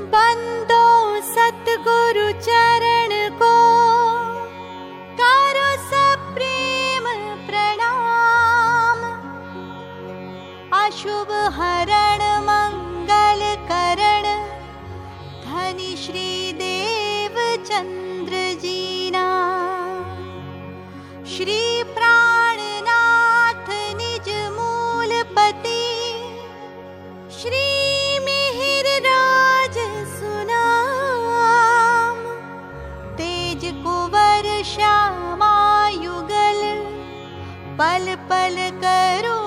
बंदो सतगुरु चरण को, करो सप्रेम प्रणाम। अशुभ हरण मंगल करण, धनी श्री देव चंद्र जीना। श्री प्राणनाथ निज मूलपति, श्री मिहिर राज सुनाम। तेज कुंवर श्यामा युगल, पल पल करो